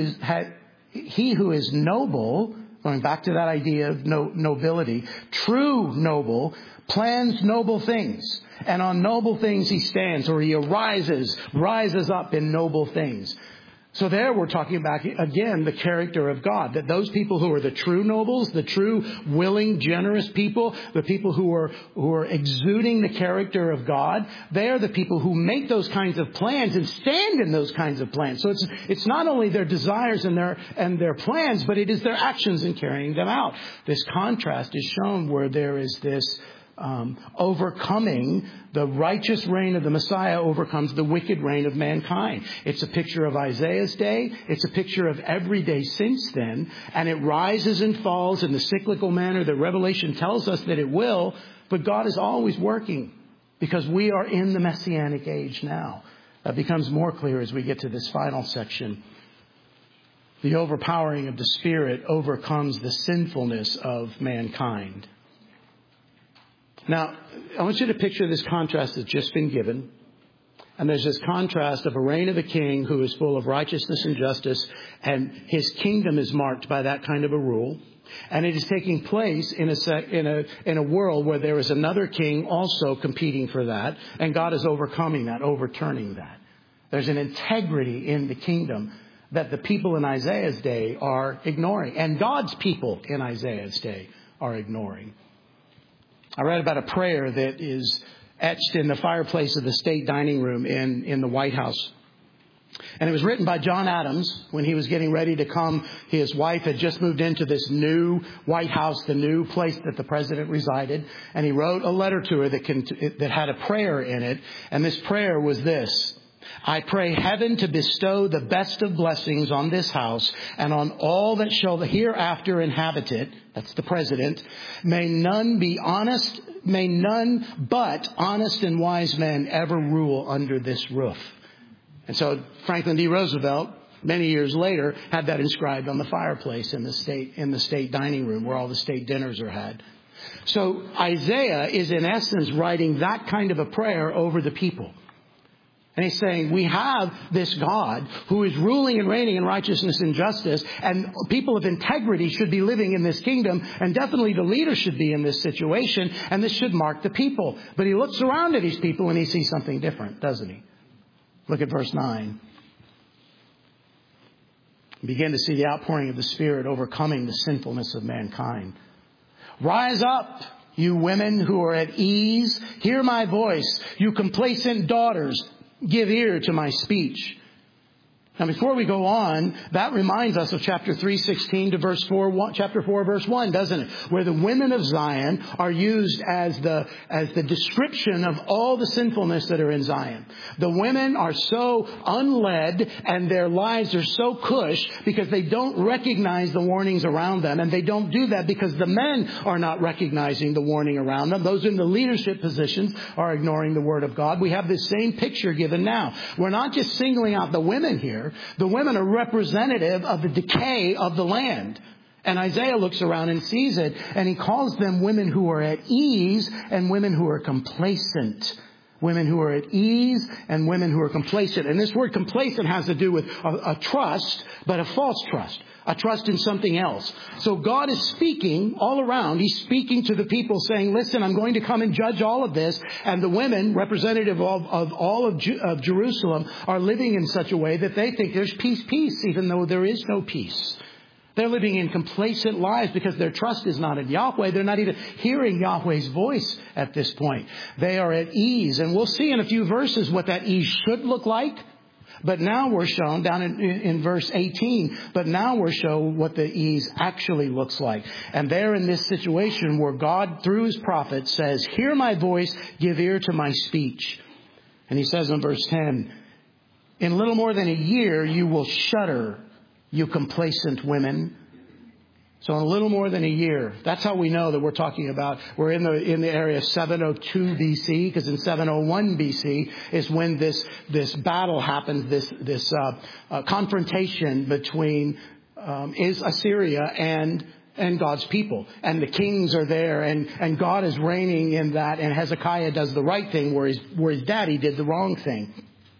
is noble, going back to that idea of nobility, true noble, plans noble things. And on noble things he stands, or he rises up in noble things. So there we're talking about, again, the character of God. That those people who are the true nobles, the true willing, generous people, the people who are exuding the character of God, they are the people who make those kinds of plans and stand in those kinds of plans. So it's not only their desires and their plans, but it is their actions in carrying them out. This contrast is shown where there is this overcoming. The righteous reign of the Messiah overcomes the wicked reign of mankind. It's a picture of Isaiah's day. It's a picture of every day since then. And it rises and falls in the cyclical manner that Revelation tells us that it will. But God is always working because we are in the Messianic age now. That becomes more clear as we get to this final section. The overpowering of the Spirit overcomes the sinfulness of mankind. Now, I want you to picture this contrast that's just been given. And there's this contrast of a reign of a king who is full of righteousness and justice. And his kingdom is marked by that kind of a rule. And it is taking place in a world where there is another king also competing for that. And God is overcoming that, overturning that. There's an integrity in the kingdom that the people in Isaiah's day are ignoring. And God's people in Isaiah's day are ignoring. I read about a prayer that is etched in the fireplace of the state dining room in the White House. And it was written by John Adams when he was getting ready to come. His wife had just moved into this new White House, the new place that the president resided. And he wrote a letter to her that had a prayer in it. And this prayer was this: I pray heaven to bestow the best of blessings on this house and on all that shall hereafter inhabit it. That's the president. May none but honest and wise men ever rule under this roof. And so Franklin D. Roosevelt, many years later, had that inscribed on the fireplace in the state dining room where all the state dinners are had. So Isaiah is in essence writing that kind of a prayer over the people. And he's saying, we have this God who is ruling and reigning in righteousness and justice, and people of integrity should be living in this kingdom, and definitely the leaders should be in this situation, and this should mark the people. But he looks around at these people and he sees something different, doesn't he? Look at verse 9. Begin to see the outpouring of the Spirit overcoming the sinfulness of mankind. Rise up, you women who are at ease. Hear my voice. You complacent daughters, give ear to my speech. Now, before we go on, that reminds us of chapter 3:16 to verse 4, chapter 4, verse 1, doesn't it? Where the women of Zion are used as the description of all the sinfulness that are in Zion. The women are so unled and their lives are so cush because they don't recognize the warnings around them. And they don't do that because the men are not recognizing the warning around them. Those in the leadership positions are ignoring the word of God. We have this same picture given now. We're not just singling out the women here. The women are representative of the decay of the land. And Isaiah looks around and sees it, and he calls them women who are at ease and women who are complacent. Women who are at ease and women who are complacent. And this word complacent has to do with a trust, but a false trust. A trust in something else. So God is speaking all around. He's speaking to the people saying, listen, I'm going to come and judge all of this. And the women, representative of all of Jerusalem, are living in such a way that they think there's peace, even though there is no peace. They're living in complacent lives because their trust is not in Yahweh. They're not even hearing Yahweh's voice at this point. They are at ease. And we'll see in a few verses what that ease should look like. But now we're shown, down in verse 18, but now we're shown what the ease actually looks like. And they're in this situation where God, through his prophet, says, hear my voice, give ear to my speech. And he says in verse 10, in little more than a year you will shudder, you complacent women. So in a little more than a year, that's how we know that we're talking about, we're in the area of 702 BC, because in 701 BC is when this battle happens, this confrontation between Assyria and God's people. And the kings are there, and God is reigning in that, and Hezekiah does the right thing where his daddy did the wrong thing.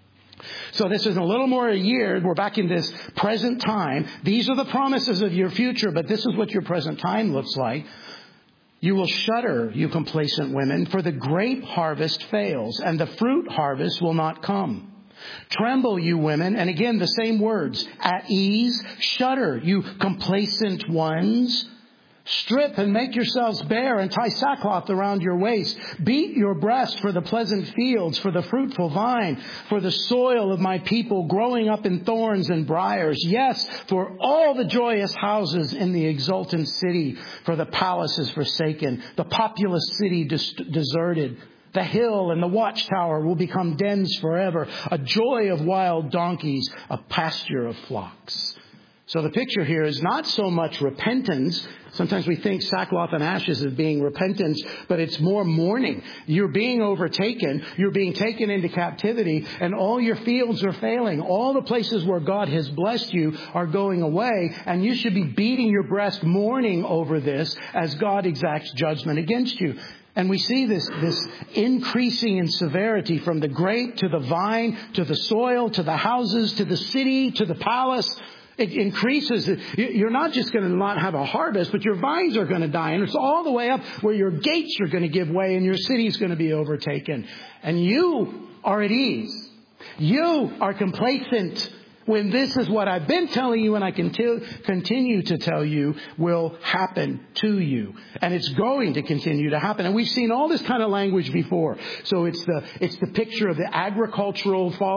So this is a little more a year. We're back in this present time. These are the promises of your future, but this is what your present time looks like. You will shudder, you complacent women, for the grape harvest fails, and the fruit harvest will not come. Tremble, you women, and again the same words, at ease, shudder, you complacent ones. Strip and make yourselves bare and tie sackcloth around your waist. Beat your breast for the pleasant fields, for the fruitful vine, for the soil of my people growing up in thorns and briars. Yes, for all the joyous houses in the exultant city, for the palaces forsaken, the populous city deserted. The hill and the watchtower will become dens forever, a joy of wild donkeys, a pasture of flocks. So the picture here is not so much repentance. Sometimes we think sackcloth and ashes as being repentance, but it's more mourning. You're being overtaken. You're being taken into captivity, and all your fields are failing. All the places where God has blessed you are going away, and you should be beating your breast, mourning over this as God exacts judgment against you. And we see this increasing in severity from the grape to the vine, to the soil, to the houses, to the city, to the palace. It increases. You're not just going to not have a harvest, but your vines are going to die. And it's all the way up where your gates are going to give way and your city's going to be overtaken. And you are at ease. You are complacent when this is what I've been telling you and I continue to tell you will happen to you. And it's going to continue to happen. And we've seen all this kind of language before. So it's the picture of the agriculture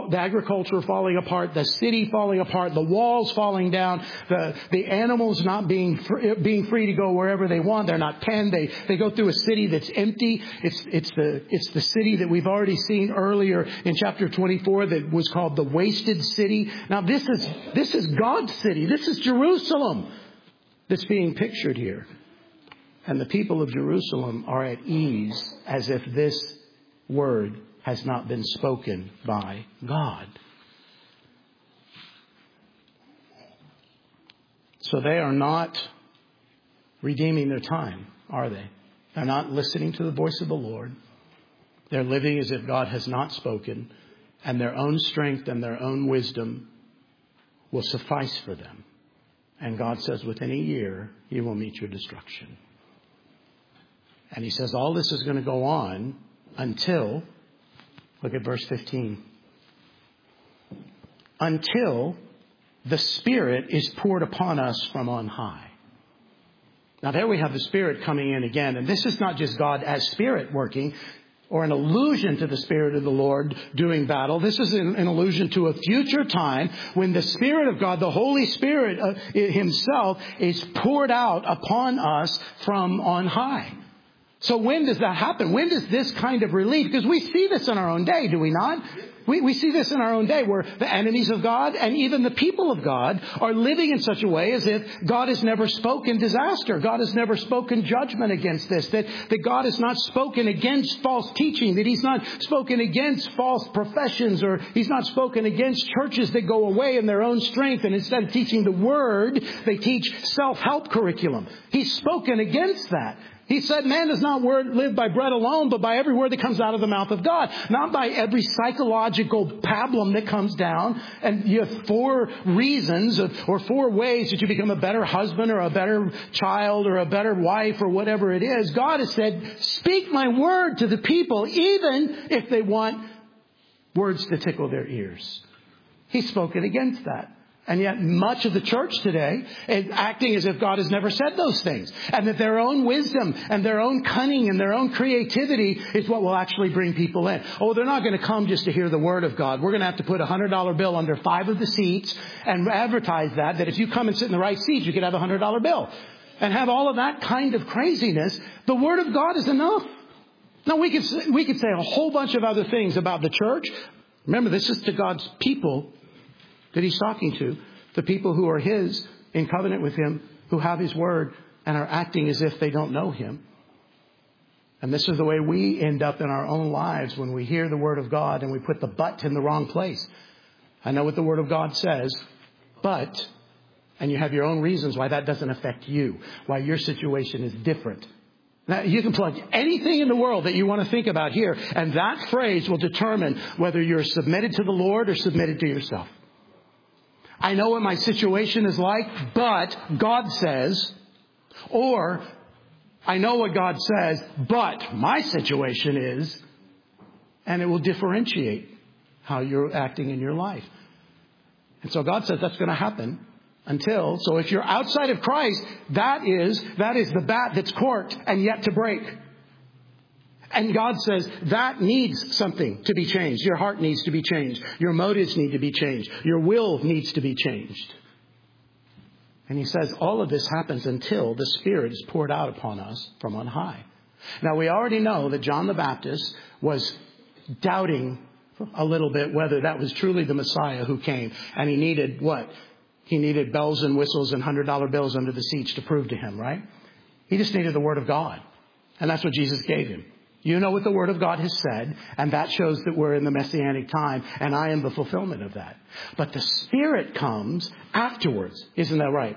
falling apart, the city falling apart, the walls falling down, the animals not being free to go wherever they want. They're not penned. They go through a city that's empty. It's the city that we've already seen earlier in chapter 24 that was called the wasted city. Now, this is God's city. This is Jerusalem that's being pictured here. And the people of Jerusalem are at ease as if this word has not been spoken by God. So they are not redeeming their time, are they? They're not listening to the voice of the Lord. They're living as if God has not spoken. and their own strength and their own wisdom will suffice for them. And God says, within a year, you will meet your destruction. And he says, all this is going to go on until, look at verse 15, until the Spirit is poured upon us from on high. Now there we have the Spirit coming in again. And this is not just God as Spirit working or an allusion to the Spirit of the Lord doing battle. This is an allusion to a future time when the Spirit of God, the Holy Spirit himself, is poured out upon us from on high. So when does that happen? When does this kind of relief? Because we see this in our own day, do we not? We see this in our own day where the enemies of God and even the people of God are living in such a way as if God has never spoken disaster. God has never spoken judgment against this. That God has not spoken against false teaching. That he's not spoken against false professions, or he's not spoken against churches that go away in their own strength. And instead of teaching the word, they teach self-help curriculum. He's spoken against that. He said, man does not live by bread alone, but by every word that comes out of the mouth of God. Not by every psychological pablum that comes down. And you have 4 reasons or 4 ways that you become a better husband or a better child or a better wife or whatever it is. God has said, speak my word to the people, even if they want words to tickle their ears. He's spoken against that. And yet much of the church today is acting as if God has never said those things. And that their own wisdom and their own cunning and their own creativity is what will actually bring people in. Oh, they're not going to come just to hear the word of God. We're going to have to put a $100 bill under 5 of the seats and advertise that if you come and sit in the right seat, you could have a $100 bill. And have all of that kind of craziness. The word of God is enough. Now we could say a whole bunch of other things about the church. Remember, this is to God's people that he's talking to, the people who are his, in covenant with him, who have his word and are acting as if they don't know him. And this is the way we end up in our own lives when we hear the word of God and we put the but in the wrong place. I know what the word of God says, but, and you have your own reasons why that doesn't affect you, why your situation is different. Now, you can plug anything in the world that you want to think about here, and that phrase will determine whether you're submitted to the Lord or submitted to yourself. I know what my situation is like, but God says, or I know what God says, but my situation is, and it will differentiate how you're acting in your life. And so God says that's going to happen until, so if you're outside of Christ, that is the bat that's corked and yet to break. And God says that needs something to be changed. Your heart needs to be changed. Your motives need to be changed. Your will needs to be changed. And he says all of this happens until the Spirit is poured out upon us from on high. Now, we already know that John the Baptist was doubting a little bit whether that was truly the Messiah who came. And he needed what? He needed bells and whistles and $100 bills under the seats to prove to him, right? He just needed the Word of God. And that's what Jesus gave him. You know what the Word of God has said, and that shows that we're in the Messianic time, and I am the fulfillment of that. But the Spirit comes afterwards. Isn't that right?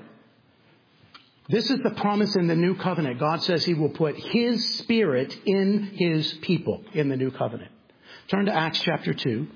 This is the promise in the new covenant. God says he will put his Spirit in his people in the new covenant. Turn to Acts chapter 2.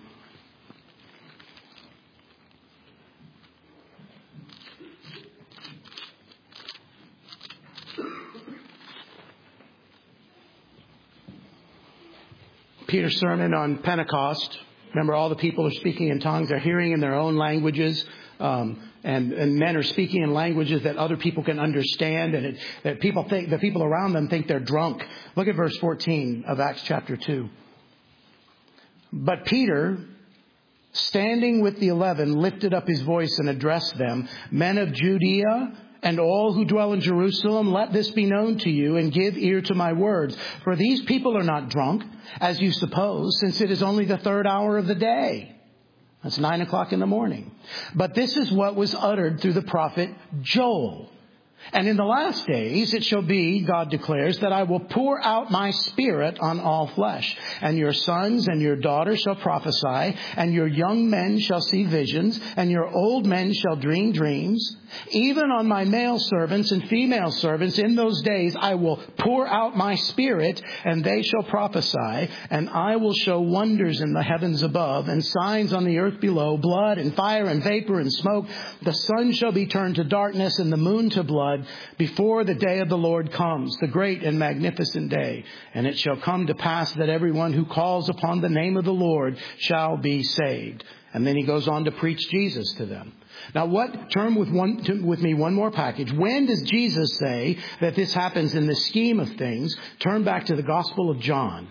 Peter's sermon on Pentecost. Remember, all the people are speaking in tongues. They're hearing in their own languages. And men are speaking in languages that other people can understand. And that people think, the people around them think they're drunk. Look at verse 14 of Acts chapter 2. But Peter, standing with the 11, lifted up his voice and addressed them. Men of Judea and all who dwell in Jerusalem, let this be known to you and give ear to my words. For these people are not drunk, as you suppose, since it is only the 3rd hour of the day. That's 9 o'clock in the morning. But this is what was uttered through the prophet Joel. And in the last days it shall be, God declares, that I will pour out my Spirit on all flesh. And your sons and your daughters shall prophesy, and your young men shall see visions, and your old men shall dream dreams. Even on my male servants and female servants in those days I will pour out my Spirit, and they shall prophesy. And I will show wonders in the heavens above, and signs on the earth below, blood and fire and vapor and smoke. The sun shall be turned to darkness and the moon to blood, before the day of the Lord comes, the great and magnificent day. And it shall come to pass that everyone who calls upon the name of the Lord shall be saved. And then he goes on to preach Jesus to them. Now, turn with me one more package. When does Jesus say that this happens in the scheme of things? Turn back to the Gospel of John,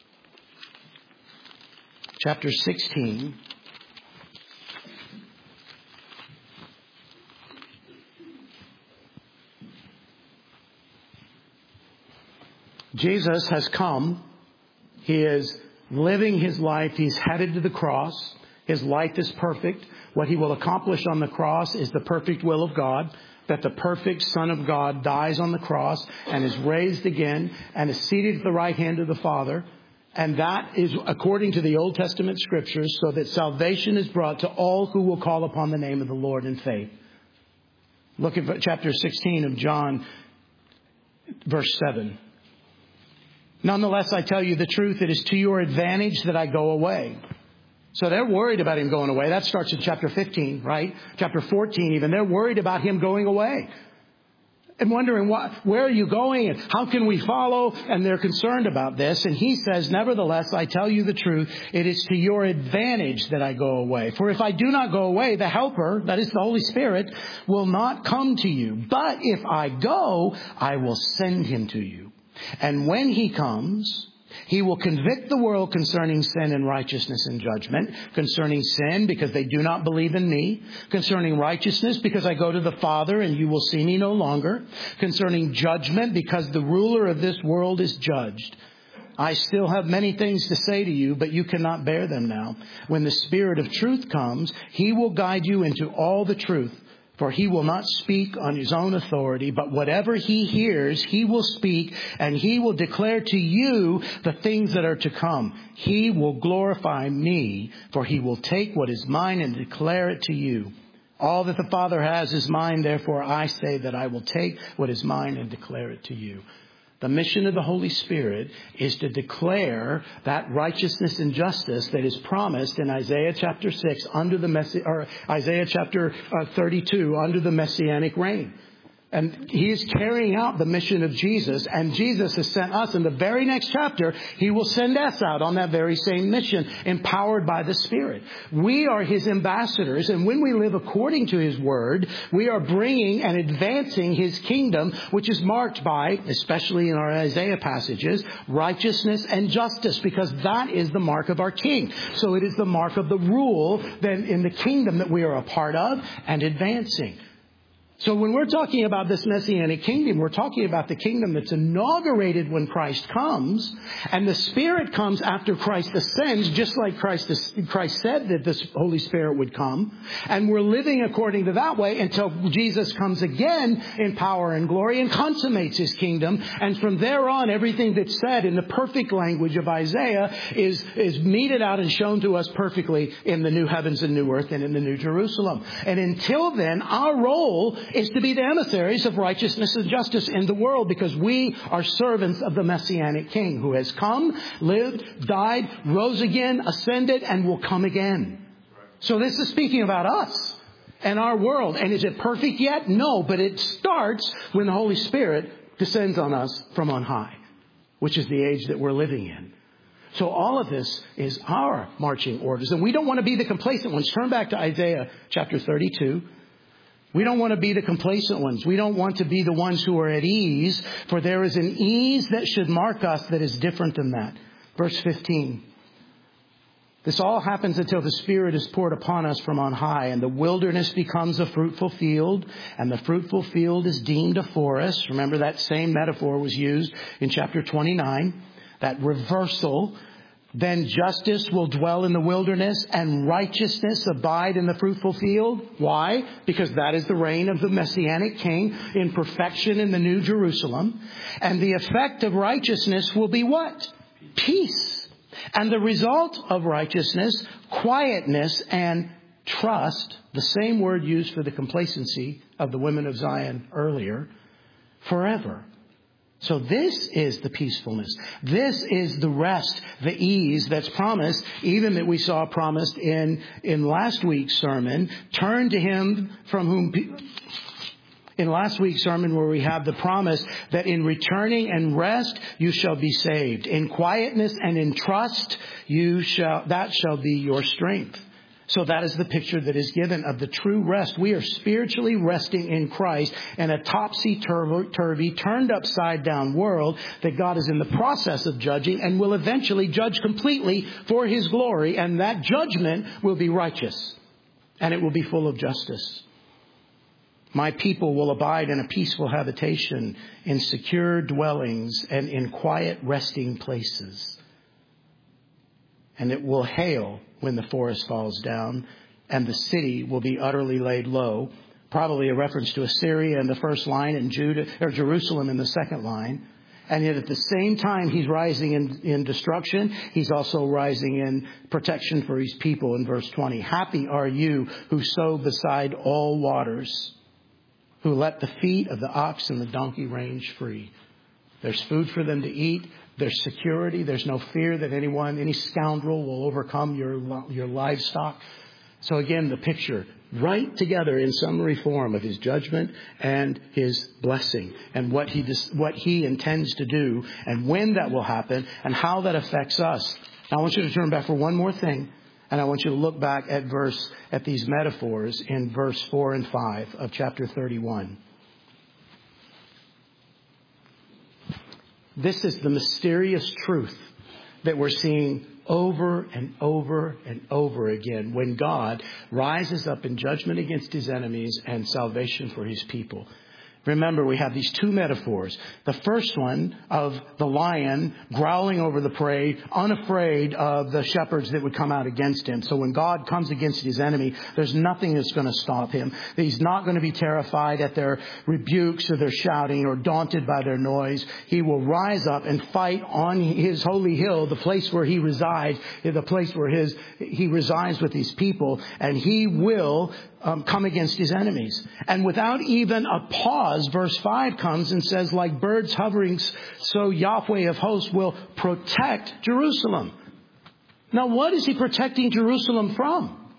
chapter 16. Jesus has come. He is living his life. He's headed to the cross. His life is perfect. What he will accomplish on the cross is the perfect will of God, that the perfect Son of God dies on the cross and is raised again and is seated at the right hand of the Father. And that is according to the Old Testament scriptures, so that salvation is brought to all who will call upon the name of the Lord in faith. Look at chapter 16 of John, verse 7. Nonetheless, I tell you the truth, it is to your advantage that I go away. So they're worried about him going away. That starts in chapter 15, right? Chapter 14 even. They're worried about him going away. And wondering, where are you going? And how can we follow? And they're concerned about this. And he says, nevertheless, I tell you the truth, it is to your advantage that I go away. For if I do not go away, the Helper, that is the Holy Spirit, will not come to you. But if I go, I will send him to you. And when he comes, he will convict the world concerning sin and righteousness and judgment. Concerning sin, because they do not believe in me. Concerning righteousness, because I go to the Father and you will see me no longer. Concerning judgment, because the ruler of this world is judged. I still have many things to say to you, but you cannot bear them now. When the Spirit of truth comes, he will guide you into all the truth. For he will not speak on his own authority, but whatever he hears, he will speak, and he will declare to you the things that are to come. He will glorify me, for he will take what is mine and declare it to you. All that the Father has is mine, therefore I say that I will take what is mine and declare it to you. The mission of the Holy Spirit is to declare that righteousness and justice that is promised in Isaiah chapter 6 Isaiah chapter 32 under the Messianic reign. And he is carrying out the mission of Jesus. And Jesus has sent us in the very next chapter. He will send us out on that very same mission, empowered by the Spirit. We are his ambassadors. And when we live according to his word, we are bringing and advancing his kingdom, which is marked by, especially in our Isaiah passages, righteousness and justice, because that is the mark of our King. So it is the mark of the rule then in the kingdom that we are a part of and advancing. So when we're talking about this Messianic kingdom, we're talking about the kingdom that's inaugurated when Christ comes, and the Spirit comes after Christ ascends, just like Christ said that the Holy Spirit would come. And we're living according to that way until Jesus comes again in power and glory and consummates his kingdom. And from there on, everything that's said in the perfect language of Isaiah is meted out and shown to us perfectly in the new heavens and new earth and in the new Jerusalem. And until then, our role is to be the emissaries of righteousness and justice in the world, because we are servants of the Messianic King who has come, lived, died, rose again, ascended, and will come again. So this is speaking about us and our world. And is it perfect yet? No, but it starts when the Holy Spirit descends on us from on high, which is the age that we're living in. So all of this is our marching orders. And we don't want to be the complacent ones. Turn back to Isaiah chapter 32. We don't want to be the complacent ones. We don't want to be the ones who are at ease, for there is an ease that should mark us that is different than that. Verse 15. This all happens until the Spirit is poured upon us from on high, and the wilderness becomes a fruitful field, and the fruitful field is deemed a forest. Remember, that same metaphor was used in chapter 29, that reversal. Then justice will dwell in the wilderness and righteousness abide in the fruitful field. Why? Because that is the reign of the Messianic King in perfection in the New Jerusalem. And the effect of righteousness will be what? Peace. And the result of righteousness, quietness and trust, the same word used for the complacency of the women of Zion earlier, forever. So this is the peacefulness. This is the rest, the ease that's promised, even that we saw promised in last week's sermon. Turn to him from whom... In last week's sermon where we have the promise that in returning and rest, you shall be saved. In quietness and in trust, that shall be your strength. So that is the picture that is given of the true rest. We are spiritually resting in Christ in a topsy-turvy, turned upside down world that God is in the process of judging and will eventually judge completely for his glory. And that judgment will be righteous and it will be full of justice. My people will abide in a peaceful habitation, in secure dwellings, and in quiet resting places. And it will hail when the forest falls down, and the city will be utterly laid low. Probably a reference to Assyria in the first line and Jerusalem in the second line. And yet at the same time he's rising in destruction, he's also rising in protection for his people in verse 20. Happy are you who sow beside all waters, who let the feet of the ox and the donkey range free. There's food for them to eat. There's security. There's no fear that any scoundrel will overcome your livestock. So again, the picture right together in summary form of his judgment and his blessing and what he intends to do and when that will happen and how that affects us. Now I want you to turn back for one more thing. And I want you to look back at these metaphors in verse 4 and 5 of chapter 31. This is the mysterious truth that we're seeing over and over and over again when God rises up in judgment against his enemies and salvation for his people. Remember, we have these two metaphors. The first one of the lion growling over the prey, unafraid of the shepherds that would come out against him. So when God comes against his enemy, there's nothing that's going to stop him. He's not going to be terrified at their rebukes or their shouting or daunted by their noise. He will rise up and fight on his holy hill, the place where he resides, the place where he resides with his people, and he will come against his enemies. And without even a pause, verse 5 comes and says, like birds hovering, so Yahweh of hosts will protect Jerusalem. Now, what is he protecting Jerusalem from?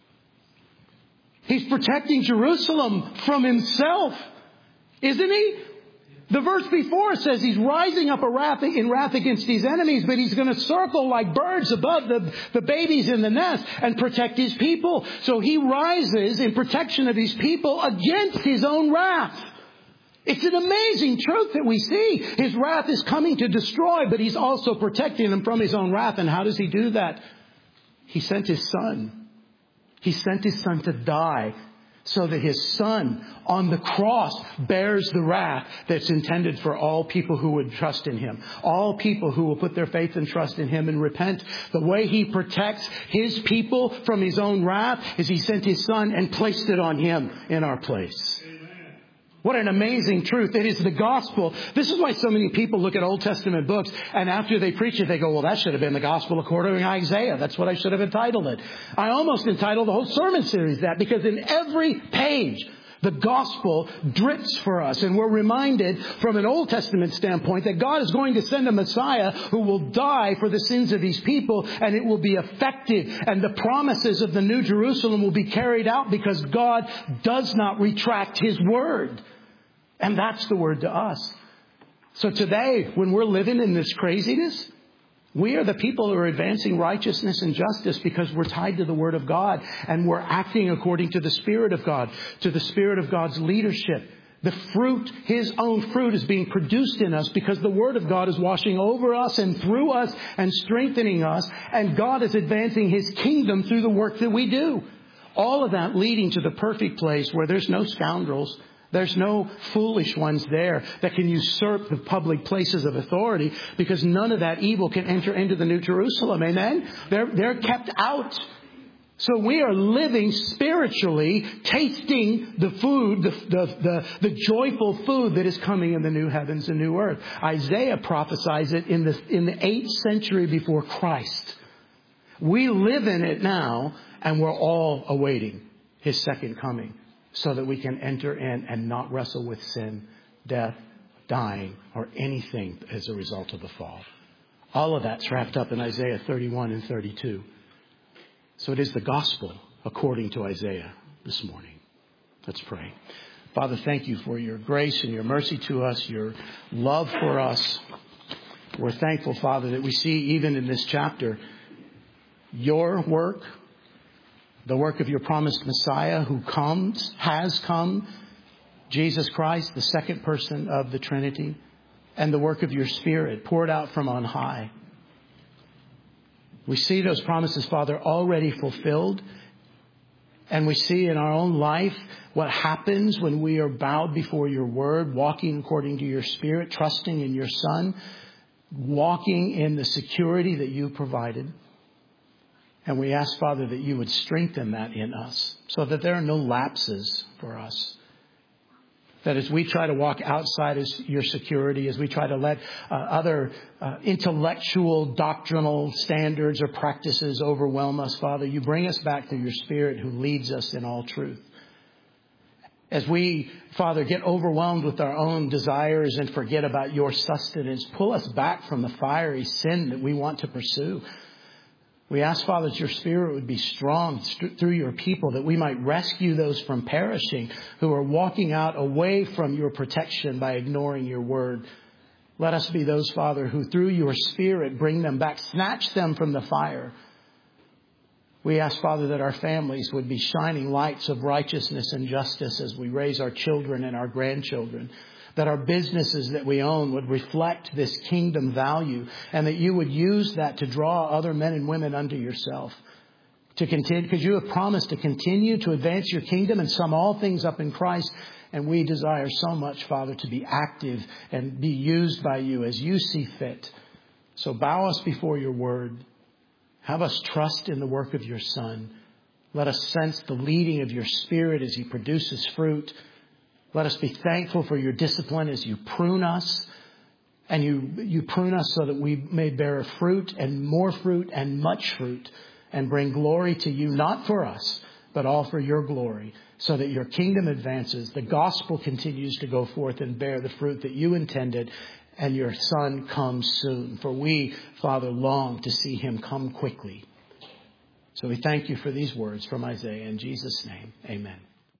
He's protecting Jerusalem from himself, isn't he? The verse before says he's rising up in wrath against his enemies, but he's going to circle like birds above the babies in the nest and protect his people. So he rises in protection of his people against his own wrath. It's an amazing truth that we see. His wrath is coming to destroy, but he's also protecting them from his own wrath. And how does he do that? He sent his son. He sent his son to die so that his son on the cross bears the wrath that's intended for all people who would trust in him. All people who will put their faith and trust in him and repent. The way he protects his people from his own wrath is he sent his son and placed it on him in our place. What an amazing truth. It is the gospel. This is why so many people look at Old Testament books and after they preach it, they go, well, that should have been the gospel according to Isaiah. That's what I should have entitled it. I almost entitled the whole sermon series that because in every page, the gospel drips for us. And we're reminded from an Old Testament standpoint that God is going to send a Messiah who will die for the sins of his people and it will be effective. And the promises of the New Jerusalem will be carried out because God does not retract his word. And that's the word to us. So today, when we're living in this craziness, we are the people who are advancing righteousness and justice because we're tied to the Word of God and we're acting according to the Spirit of God, to the Spirit of God's leadership. The fruit, his own fruit, is being produced in us because the Word of God is washing over us and through us and strengthening us. And God is advancing his kingdom through the work that we do. All of that leading to the perfect place where there's no scoundrels. There's no foolish ones there that can usurp the public places of authority, because none of that evil can enter into the New Jerusalem. Amen? They're kept out. So we are living spiritually, tasting the food, the joyful food that is coming in the new heavens and new earth. Isaiah prophesies it in the 8th century before Christ. We live in it now, and we're all awaiting His second coming, so that we can enter in and not wrestle with sin, death, dying, or anything as a result of the fall. All of that's wrapped up in Isaiah 31 and 32. So it is the gospel according to Isaiah this morning. Let's pray. Father, thank you for your grace and your mercy to us, your love for us. We're thankful, Father, that we see even in this chapter your work, the work of your promised Messiah who has come, Jesus Christ, the second person of the Trinity, and the work of your Spirit poured out from on high. We see those promises, Father, already fulfilled. And we see in our own life what happens when we are bowed before your word, walking according to your Spirit, trusting in your Son, walking in the security that you provided. And we ask, Father, that you would strengthen that in us so that there are no lapses for us. That as we try to walk outside of your security, as we try to let other intellectual, doctrinal standards or practices overwhelm us, Father, you bring us back to your Spirit who leads us in all truth. As we, Father, get overwhelmed with our own desires and forget about your sustenance, pull us back from the fiery sin that we want to pursue. We ask, Father, that your Spirit would be strong through your people, that we might rescue those from perishing who are walking out away from your protection by ignoring your word. Let us be those, Father, who through your Spirit bring them back, snatch them from the fire. We ask, Father, that our families would be shining lights of righteousness and justice as we raise our children and our grandchildren. That our businesses that we own would reflect this kingdom value, and that you would use that to draw other men and women unto yourself. To continue, because you have promised to continue to advance your kingdom and sum all things up in Christ. And we desire so much, Father, to be active and be used by you as you see fit. So bow us before your word. Have us trust in the work of your Son. Let us sense the leading of your Spirit as he produces fruit. Let us be thankful for your discipline as you prune us. And you prune us so that we may bear fruit and more fruit and much fruit and bring glory to you, not for us, but all for your glory, so that your kingdom advances, the gospel continues to go forth and bear the fruit that you intended, and your Son comes soon. For we, Father, long to see him come quickly. So we thank you for these words from Isaiah. In Jesus' name, amen.